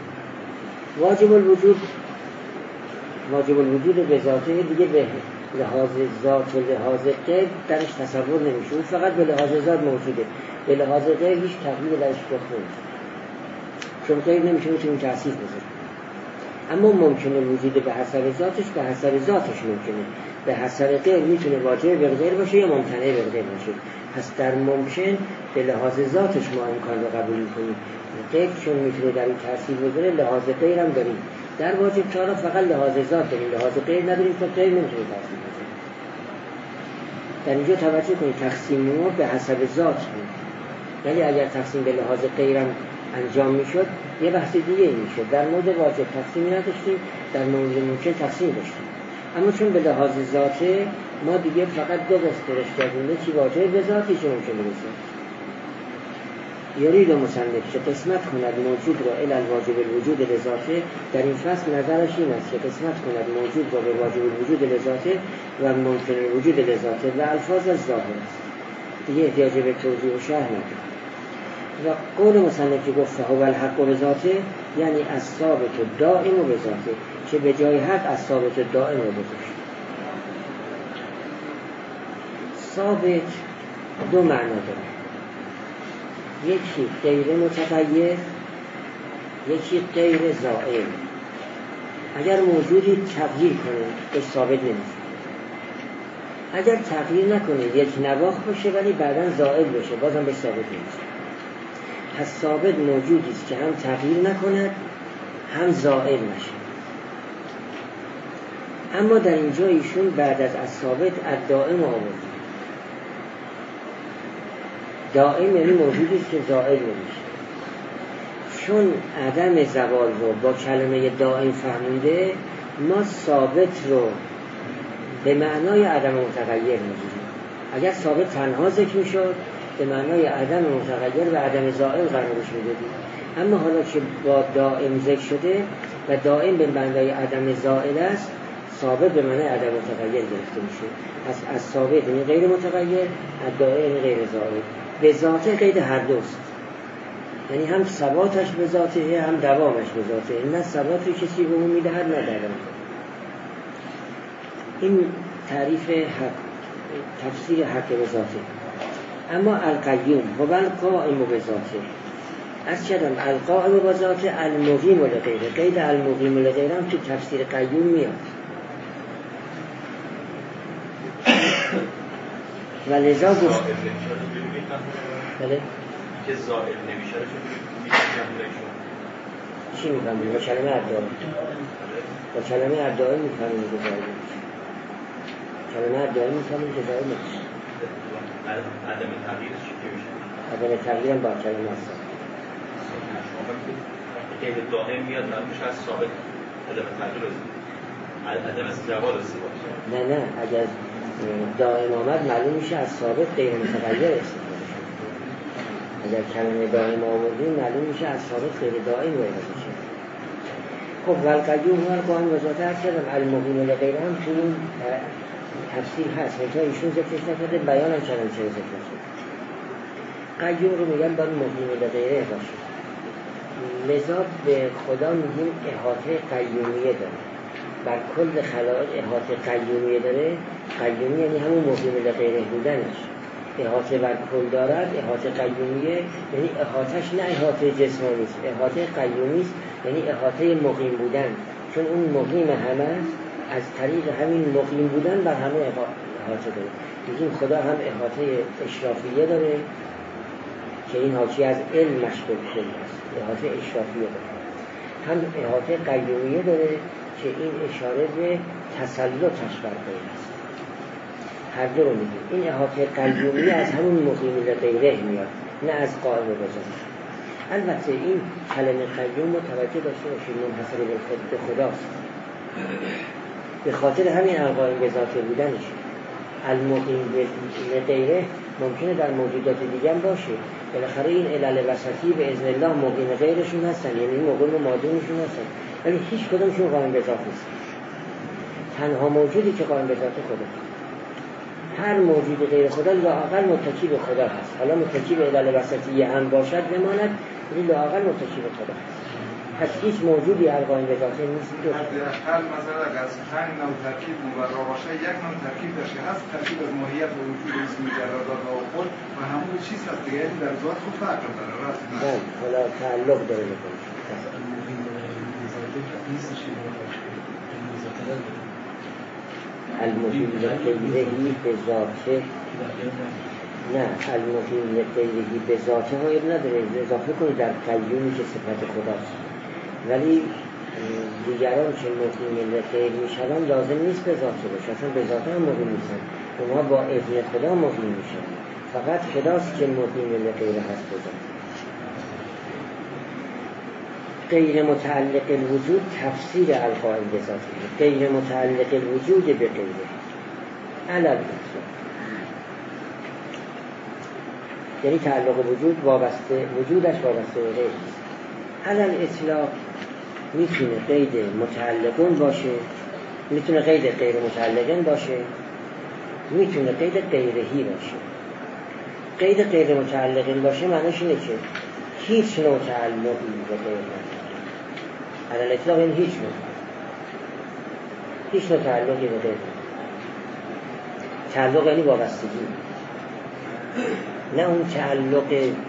واجب الوجود به ذاته دیگه به لحاظ ذات و لحاظ غیر درش تصور نمیشه. اون فقط به لحاظ ذات موجوده، به لحاظ غیر هیچ تغییر درش رخ نمیده، چون غیر نمیشه میتونیم تأثیر بذاریم. اما ممکن الوجود به حسب ذاتش به حسب ذاتش ممکنه، به حسب غیر میتونه واجب به غیر باشه یا ممتنع به غیر باشه. پس در ممکن به لحاظ ذاتش ما امکان رو قبول میکنیم، غیر چون میتونه در این تأثیر بذاره لحاظ غیر هم داریم. در واجب چارا فقط لحاظ ذات داریم، لحاظ غیر نداریم چون غیر نمیتونه تأثیر بذاره. در اینجا توجه کنید تقسیم ما به حسب ذات بود، یعنی اگر تقسیم به لحاظ غیرم انجام میشد یه بحث دیگه میشد. در مورد واجب تقسیمی نداشتیم، در مورد ممکن تقسیم داشتیم. اما چون به لحاظ ذاته ما دیگه فقط دو گسترش کردیم، یکی واجب به ذاتی که ممکن برسه. یارید مصنف که قسمت کند موجود را الی الواجب الوجود لذاته. در این فصل نظرش این است که قسمت کند موجود را به واجب الوجود لذاته و ممکن الوجود لذاته و الفاظ از ظاهر است، دیگه احتیاج به توضیح و شرح نداره. و قول مصنف که گفت هو الحق به ذاته یعنی از ثابت و دائم و به ذاته، که به جای حق از ثابت و دائم رو بذاشت. ثابت دو معنا داره، یکی غیر متغیر، یکی غیر زائل. اگر موجودی تغییر کنه به ثابت نمیشه، اگر تغییر نکنه یک نواخت باشه ولی بعداً زائل بشه بازم به ثابت نمیشه. پس ثابت موجودی است که هم تغییر نکند هم زائل نشه. اما در اینجا ایشون بعد از ثابت الدائم آورد. دائم یعنی موجودی است که زائل نمیشه. چون عدم زوال رو با کلمه دائم فهمیده، ما ثابت رو به معنای عدم متغیر میگیریم. اگر ثابت تنها ذکر میشد به معنای عدم متغیر و عدم زائل قرارش میدادیم. اما حالا که با دائم ذکر شده و دائم به معنای عدم زائل است، ثابت به معنای عدم متغیر گرفته میشه. پس از ثابت یعنی غیر متغیر، از دائم یعنی غیر زائل. به ذاته قید هر دوست، یعنی هم ثباتش به ذاته هم دوامش به ذاته. نه ثبات رو کسی به اون میدهد نه دوام. این تعریف حق، تفسیر حق به ذاته. اما القیوم هو القائم به ذاته، از چرم القائم به ذاته المقیم لغیره. قید المقیم لغیره هم تو تفسیر قیوم میاد. و لذا گفت بله که زائل نمیشه رو چی میفهمید؟ با کلمه ادعا، با کلمه ادعا میفهمید که زائل نمیشه. کلمه ادعا میفهمید که زائل نمیشه. عدم تغییرش چی میشه؟ عدم تغییر هم با کلمه هست. که دائم میاد میشه از ثابت عدم تغییر عدم زوال استفاده. نه اگر دائم آمد معلوم میشه از ثابت غیر متغیر استفاده شد. اگر کلمه دائم آمدیم معلوم میشه از ثابت غیر دائم استفاده شد. خب والقیوم هو القائم به ذاته، هر کردم المقیم لغیره هم تو این تفسیر هست. مثلا ایشون ذکرش نکرده، بیان هم کردن چه ذکر شد. قیوم رو میگن باید مقیم لغیره باشه. لذا به خدا میگیم احاطه قیومیه داره، بر کل خلائق احاطه قیومیه داره. قیومی یعنی همون مقیم لغیره بودنش. احاطه بر کل دارد، احاطه قیومیه یعنی احاطهش نه احاطه جسمانی است، احاطه قیومی است یعنی احاطه مقیم بودن. چون اون مقیم همه از طریق همین مقیم بودن بر همه احاطه داره. میگیم خدا هم احاطه اشرافیه داره که این حاکی از علمش به کل است، احاطه اشرافیه داره. هم احاطه قیومیه داره که این اشاره به تسلطش بر غیر است. هر دو رو میگیم. این احاطه قیومی از همون مقیم لغیره میاد، نه از قائم به ذاته. البته این کلمه قیوم رو توجه داشته باشید منحصر به خداست، به خاطر همین القائم به ذاته بودنش. المقیم لغیره ممکنه در موجودات دیگه هم باشه، بالاخره این علل وسطی به اذن الله مقیم غیرشون هستن، یعنی مقیم و مادونشون هستن، ولی هیچ کدومشون قائم به ذات نیست. تنها موجودی که قائم به ذات خداست. هر موجود غیر خدا لااقل متکی به خدا هست. حالا متکی به علل وسطی هم باشد بماند، ولی لااقل متکی به خدا هست. پس هیچ موجودی القائم به ذات نیست. حداقل مثلا اگر از 5 نوع ترکیب مبرا باشه، یک نوع ترکیب داشته هست، ترکیب از ماهیت و وجود اسم جلالات و خود و همون چیز هست دیگه، در ذات خود فرق داره. راست نه حالا تعلق داره میکنه. المقیم لغیرهی به ذاته، نه المقیم لغیرهی به ذاته هایب نداره، اضافه کنید در قیومی که صفت خداست. ولی دیگران که مقیم لغیر میشن لازم نیست به ذاته باشه، اصلا به ذاته هم مقیم نیستن، اونها با اذن خدا مقیم میشن. فقط خداست که مقیم لغیره هست به ذاته. غیر متعلق الوجود تفسیر القائل بذاته، غیر متعلق الوجود به غیره علل اطلاق، یعنی تعلق وجود وابسته، وجودش وابسته به غیر است. علل اطلاق میتونه قید متعلقون باشه، میتونه قید غیر متعلقین باشه، میتونه قید غیرهی باشه. قید غیر متعلقین باشه معنیش اینه که هیچ نوع تعلقی به غیر نداره. علل اطلاق این هیچ نوع تعلقی به غیر نداره. تعلق یعنی وابستگی، نه اون تعلق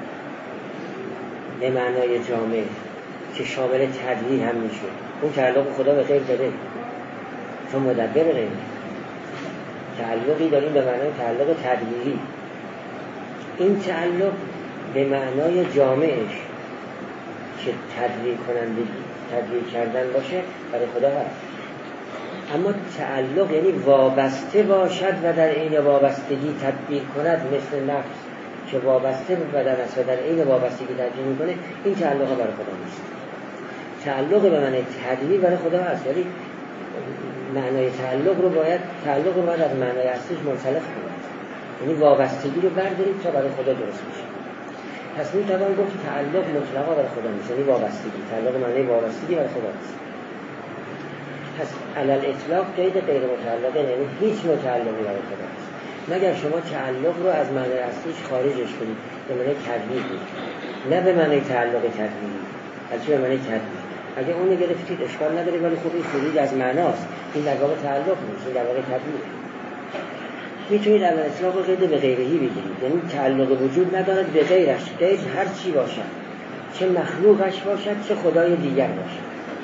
به معنای جامع که شامل تدبیر هم میشه. اون تعلق خدا به غیر داره چون مدبر غیر. تعلقی داریم به معنای تعلق تدبیری. این تعلق به معنای جامعش که تدبیر کردن باشه برای خدا هست. اما تعلق یعنی وابسته باشد و در این وابستگی تدبیر کند، مثل نفس که وابسته به بدن است و در این وابستگی تدبیر میکنه. این تعلق برای خدا نیست. تعلق به معنای تدبیر برای خدا هست، ولی معنای تعلق رو باید از معنای اصلیش منسلخ کنید، یعنی وابستگی رو بردارید تا برای خدا درست میشه. پس میتوان گفت تعلق مطلقا برای خدا نیست، یعنی وابستگی. تعلق معنای وابستگی برای خدا نیست. پس علل اطلاق قید غیر متعلقه، یعنی هیچ نوع تعلقی برای خدا نیست مگر شما تعلق رو از معنای اصلیش خارجش کنید به معنای تدبیر، نه به معنای تعلق تدبیری، بلکه به معنای تدبیر. اگه اون گرفتید اشکال نداره، ولی خب این خروج از معناست، این در واقع تعلق نیست، این در واقع تدبیر. میتونید علل اطلاق رو قید به غیرهی بگیرید، یعنی تعلق وجود ندارد به غیرش. غیر هر چی باشد، چه مخلوقش باشد چه خدای دیگر باشد،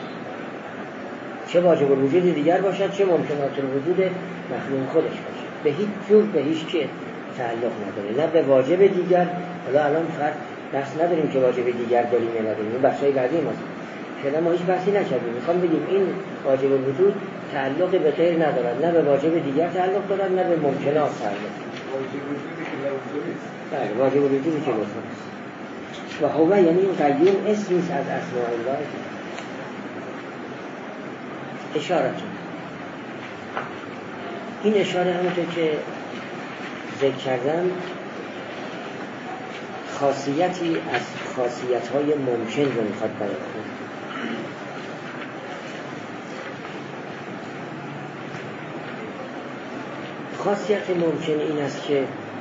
چه واجب الوجود دیگر باشد چه ممکنات الوجود مخلوق خودش باشد، به هیچ جور به هیچ چیز تعلق نداره، نه به واجب دیگر. حالا الان بحث نداریم که واجب دیگر داریم یا نداریم، این بحثای بعدی ماست. فعلا ما هیچ بحثی نکردیم. میخوام بگیم این واجب الوجود تعلق به غیر ندارد، نه به واجب دیگر تعلق دارد، نه به ممکنات تعلق. واجب الوجودی که لازم نیست. بله، واجب الوجودی که لازم نیست. و هو یعنی این قیوم اسمی است از اسماء الله. اشاره این اشاره همونطور که ذکر کردم خاصیتی از خاصیت‌های ممکن رو میخواد بیان کنه. خاصیت ممکن این است که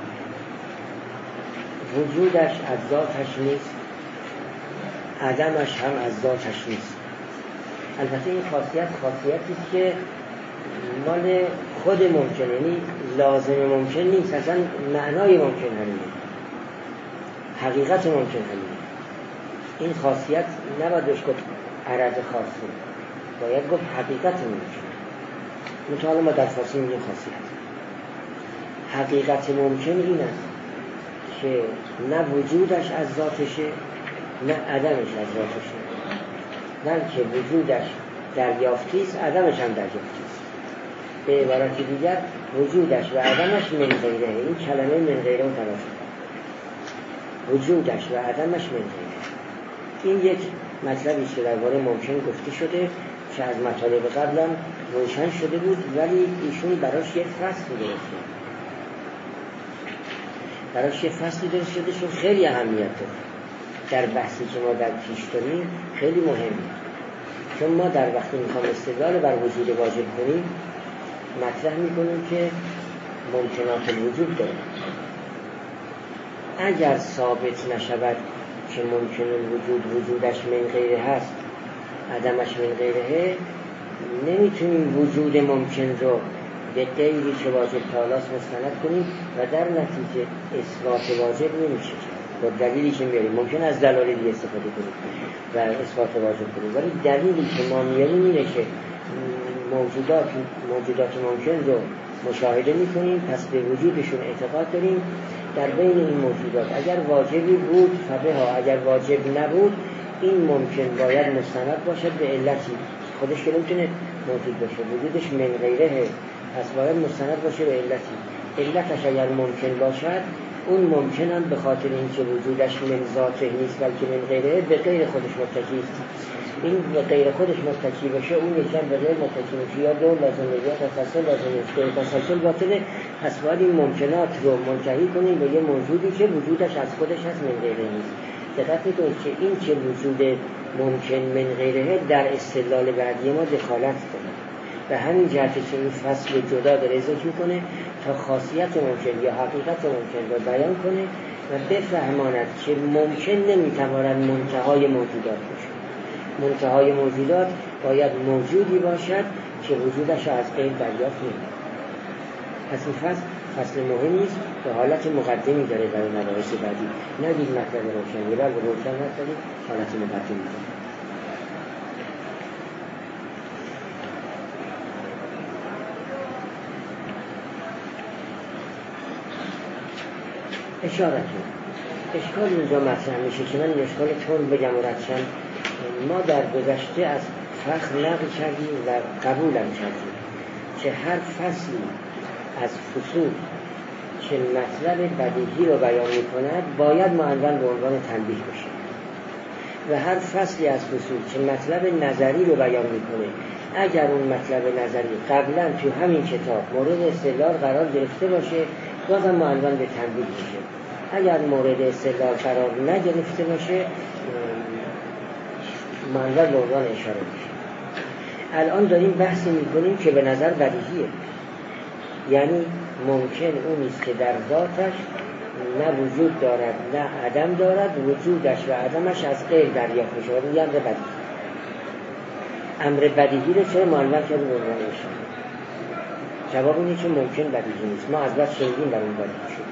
وجودش از ذاتش نیست، عدمش هم از ذاتش نیست. البته این خاصیتی است که مال خود ممکن، یعنی لازم ممکن نیست، اصلا معنای ممکن همینه، حقیقت ممکن همینه. این خاصیت نباید بهش گفت عرض خاصی، باید گفت حقیقت ممکن. مطالعه ما در فارسی میگیم خاصیت. حقیقت ممکن این است که نه وجودش از ذاتشه نه عدمش از ذاتشه، بلکه وجودش دریافتی است، عدمش هم دریافتی است. به عبارت دیگر وجودش و عدمش من غیره. این کلمه من غیره رو تلاشی، وجودش و عدمش من غیره. این یک مطلبی که درباره ممکن گفته شده که از مطالب قبلم روشن شده بود، ولی ایشون براش یک فصلی درست شده چون خیلی اهمیت داره در بحثی که ما در پیش داریم، خیلی مهمه. چون ما در وقتی میخوام استدلال بر وجود واجب کنیم مطرح میکنیم که ممکنات الوجود داره. اگر ثابت نشود که ممکن الوجود وجودش من غیره هست، عدمش من غیره، نمیتونیم وجود ممکن رو به غیری که واجب تعالیٰ مستند کنیم و در نتیجه اثبات واجب نمیشه. با دلیلی که میاریم ممکن از دلایل دیگه استفاده کنیم و اثبات واجب کنیم، ولی دلیلی که ما میاریم اینه که موجودات ممکن رو مشاهده میکنیم، پس به وجودشون اعتقاد داریم. در بین این موجودات اگر واجبی بود فبها، اگر واجب نبود این ممکن باید مستند باشد به علتی، خودش که نمیتونه موجود باشه، وجودش من غیره، پس باید مستند باشه به علتی. علتش اگر ممکن باشد اون ممکن هم به خاطر اینکه وجودش من ذاته نیست بلکه من غیره به غیر خودش متکی است. این به غیر خودش متکی باشه، اون یکم به غیر متکی باشه، یا دو لازمه یا تسلسل لازمه، تسلسل باطله. پس باید این ممکنات رو منتهی کنیم به یه موجودی که وجودش از خودش هست، من غیره نیست. دقت کنید که این که وجود ممکن من غیره در استدلال بعدی ما دخالت کنه. به همین جهت که این فصل جدا داره ذکر میکنه تا خاصیت ممکن یا حقیقت ممکن رو بیان کنه و بفهماند که ممکن نمیتواند منتهای موجودات باشه. منتهای موجودات باید موجودی باشد که وجودش از غیر دریافت نمی‌کنه. پس این فصل مهمی است، به حالت مقدمی داره برای مباحث بعدی. نگید مطلب روشن، یه بار به روشن نکنید، حالت مقدمی داره. اشکال اینجا مطرح میشه که من این اشکال تون بگم و ردشم. ما در گذشته از فخر نقل کردیم و قبولم کردیم که هر فصلی از فصول که مطلب بدیهی رو بیان میکند باید معنون به عنوان تنبیه بشه و هر فصلی از فصول که مطلب نظری رو بیان میکنه اگر اون مطلب نظری قبلا تو همین کتاب مورد استدلال قرار گرفته باشه بازم معنون به تنبیه بشه. اگر مورد استدلال قرار نگرفته باشه معنون به عنوان اشاره بشه. الان داریم بحثی میکنیم که به نظر بدیهیه، یعنی ممکن اونیست که در ذاتش نه وجود دارد نه عدم دارد، وجودش و عدمش از غیر دریافت میشه. این امر بدیهی. امر بدیهی رو چرا معنون کردیم به عنوان اشاره؟ جواب اینه که ممکن بدیهی نیست. ما از بعد شنیدیم در اون بدیهی شد.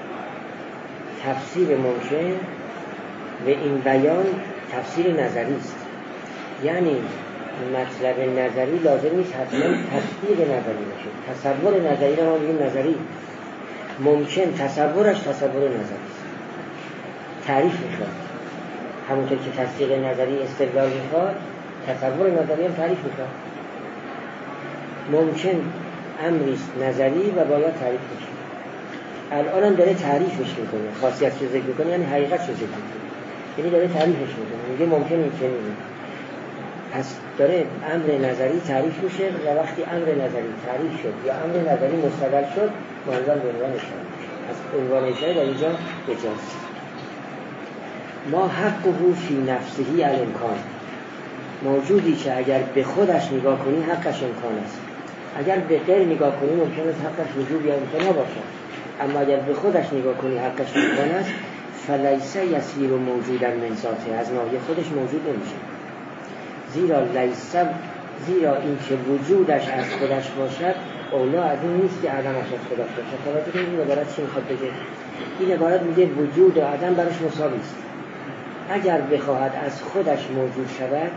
تفسیر ممکن و این بیان تفسیر نظری است، یعنی مطلب نظری لازم نیست حتما تصدیق نظری باشه. تصور نظری رو ما میگیم نظری، ممکن تصورش تصور نظری است. تعریف میخواد، همونطور که تصدیق نظری استدلال میخواد تصور نظری هم تعریف میخواد. ممکن امریست نظری و باید تعریف بشه. الان هم داره تعریفش میکنه، خاصیتش رو ذکر میکنه، یعنی حقیقتش رو ذکر میکنه، یعنی داره تعریفش میکنه، میگه ممکن نیست. پس داره امر نظری تعریف میشه و وقتی امر نظری تعریف شد یا امر نظری مستدل شد معنون به عنوان اشاره میشه. از عنوان اشاره در اینجا بجاست. ما حقه فی نفسه الامکان، موجودی که اگر به خودش نگاه کنی حقش امکان است. اگر به غیر نگاه کنی ممکن است حقش وجود یا امکان نباشد، اما اگر به خودش نگاه کنی حقش امکان است. فلیس یسیر موجودا من ذاته، از ناحیه خودش موجود نمیشه. زیرا این که وجودش از خودش باشد اولا از این نیست که عدمش از خودش باشد. توجه کنید این عبارت چی میخواد بگه؟ این عبارت میگه وجود و عدم براش مساوی است. اگر بخواهد از خودش موجود شود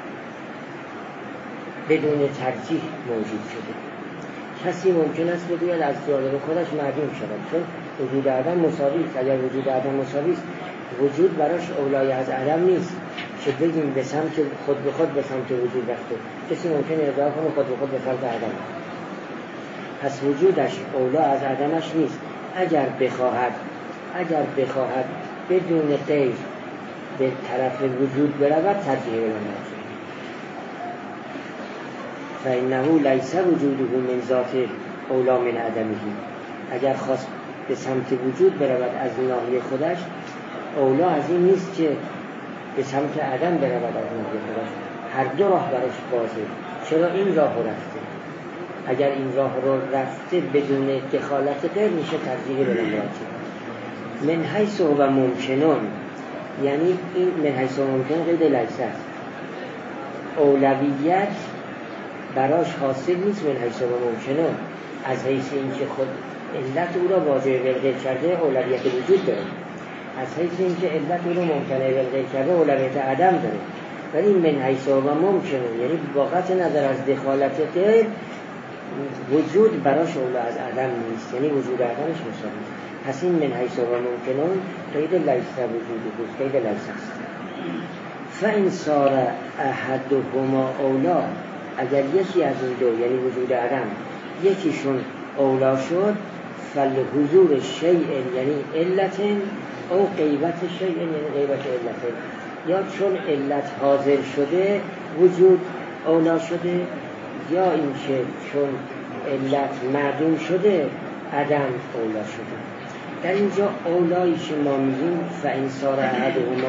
بدون ترجیح موجود شده. کسی ممکن است بگوید از جانب خودش معدوم شود، چون وجود عدم مساوی است. اگر وجود عدم مساوی است وجود براش اولای از عدم نیست که بگیم به سمت خود به خود به سمت وجود رفته. کسی ممکنه ادعا کنه خود به خود به سمت عدم. پس وجودش اولا از عدمش نیست. اگر بخواهد بدون غیر به طرف وجود برود ترجیح بلند. فإنه لیس وجوده من ذات اولا من عدمه. اگر خواست به سمت وجود برود از ناحیه خودش اولا از این نیست که به سمت عدم برود از ناحیه خودش. هر دو راه براش بازه. چرا این راه رفته؟ اگر این راه رو رفته بدون دخالت غیر میشه ترجیح بلند. من حیث و ممکنون، یعنی این من حیث و ممکن قید لیس است. اولویت براش حاصل نیست من حیث و ممکنون، از حیث این که خود علت او را واجب بالغیر کرده اولویت وجود داره، از حیث این که علت او را ممکنه بالغیر کرده اولویت عدم داره. ولی من حیث و ممکنون یعنی با قطع نظر از دخالت غیر وجود براش اولا از عدم نیست، یعنی وجود عدمش مساوی است. پس این من حیث و ممکنون قید لیس وجود است، قید لیس است. فإن صار احدهما اولا، اگر یکی از این دو یعنی وجود عدم یکیشون اولا شد، فلحضور شیء یعنی علت او غیبت شیء یعنی غیبت علت، یا چون علت حاضر شده وجود اولا شده، یا اینکه چون علت معدوم شده عدم اولا شده. در اینجا اولایی که ما میگیم فإن صار احدهما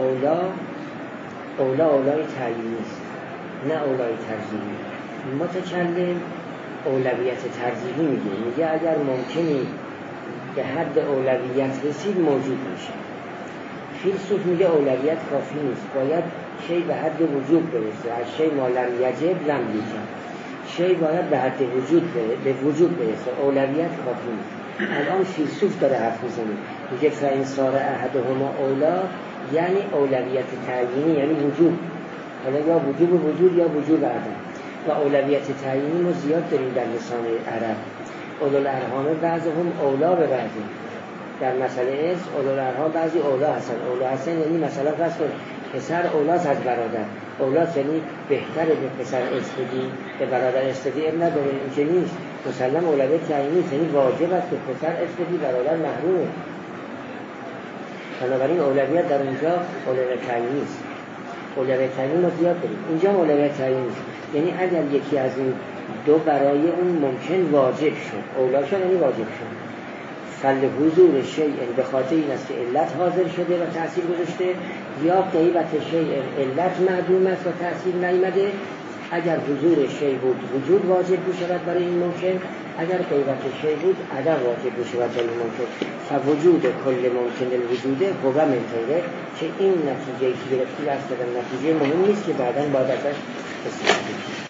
اولای تعیینی است، نه اولای ترجیحی. متکلم اولویت ترجیحی میگه اگر ممکنی به حد اولویت رسید موجود میشه. فیلسوف میگه اولویت کافی نیست، باید شی به حد وجود برسه، از شی ما لم یجب لم یوجد، شی باید به حد به وجود برسه، اولویت کافی نیست. الان فیلسوف داره حرف میزنه، میگه فإن صار احدهما اولا یعنی اولویت تعیینی یعنی وجود، حالا یا وجوب وجود یا وجوب عدم. و اولویت تعیینی ما زیاد داریم در لسان عرب. اولوالارحام بعضهم اولا به بعضی، در مسئله اسم اولوالارحام بعضی اولا هستن. اولا هستن یعنی مثلا فرض کن پسر اولاست از برادر، اولاست یعنی بهتره به پسر اسم بدی، به برادر اسم بدی اب نداره، این که نیست. مسلم اولویت تعیینی یعنی واجب است که پسر اسم بدی، برادر محرومه. بنابراین اولویت در اونجا اولویت تعیینی است. اولویت تعیینی ما زیاد داریم، اینجا اولویت تعیینی است. یعنی اگر یکی از این دو برای اون ممکن واجب شد، اولا شد یعنی واجب شد. فلحضور شیء به خاطر این است که علت حاضر شده و تأثیر گذاشته، یا غیبت شیء علت معدوم است و تأثیر نیامده. اگر حضور شیء بود وجود واجب میشود برای این ممکن، اگر غیبت شیء بود عدم واجب میشود برای این ممکن. فوجود کل ممکن الوجود هو منطقه که این نتیجه که گرفتی است، نتیجه مهم نیست که بعداً باید ازش استفاده کنیم.